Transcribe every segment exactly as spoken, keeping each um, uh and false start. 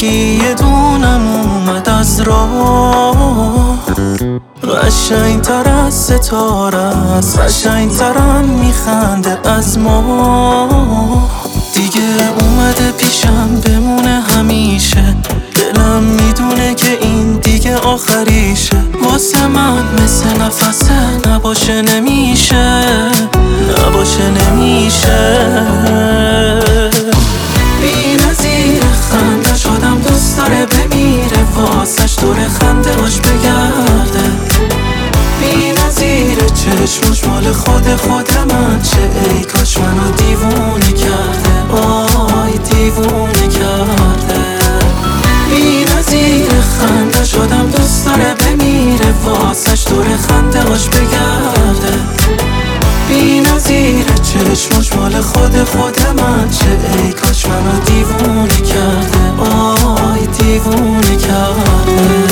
یکی یه دونم اومد از راه، قشنگ تر از ستاره است، قشنگ ترم میخنده از ما. دیگه اومده پیشم بمونه همیشه، دلم میدونه که این دیگه آخریشه. واسه من مثل نفسه، نباشه نمیشه، نباشه نمیشه. بی نظیر خنده شدم، دوست داره بمیره، واسش دور خنده هاش بگرده. بی نظیر چشمش مال خود خود من چه، ای کاش منو دیوونه کرده، آی دیوونه کرده. بی نظیر خنده شدم، دوست داره بمیره، واسش دور خنده هاش بگرده. بی نظیر چشمش مال خود خود من چه، ای کاش منو دیوونه کرده، آی دیوونه کرده.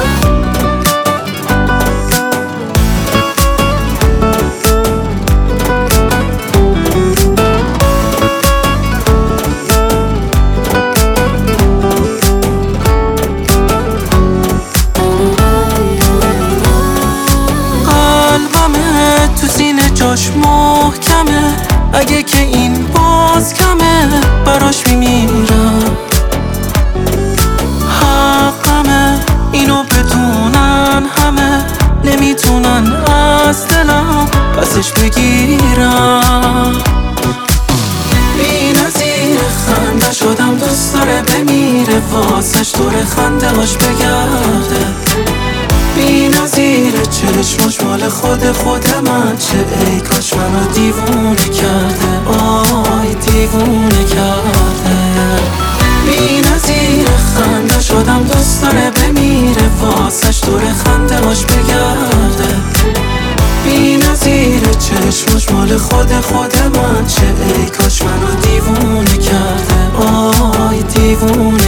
تو سینه جاش محکمه، اگه که این باز کمه براش میمیرم. حقمه اینو بدونن همه، نمیتونن از دلم پسش بگیرم. بی نظیر خنده شدم، دوست داره بمیره، واسش دور خنده هاش بگرده. بی نظیر چشمش مال خود خود من چه، ای کاش منو دیوونه کرده، آی دیوونه کرده. بی نظیر خنده شدم، دوست داره بمیره، واسش دور خنده هاش بگرده. بی نظیر چشمش مال خود خود من چه، ای کاش منو دیوونه کرده، آی دیوونه